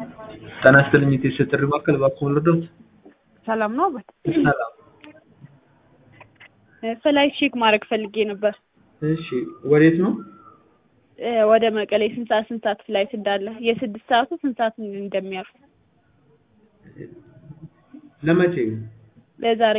ጤና ይስጥልኝ የጥሪ ማዕከል እባክዎን ልርዳዎት? ሰላም ነው አባት? ሰላም። ፍላይት ቼክ ማድረግ ፈልጌ ነበር። እሺ ወዴት ነው? ወደ መቀሌ ስንት ሰዓት ፍላይት እንዳለ የስድስት ሰዓቱ ስንት ሰዓት እንደሚያርፍ? ለመቼ? ለዛሬ።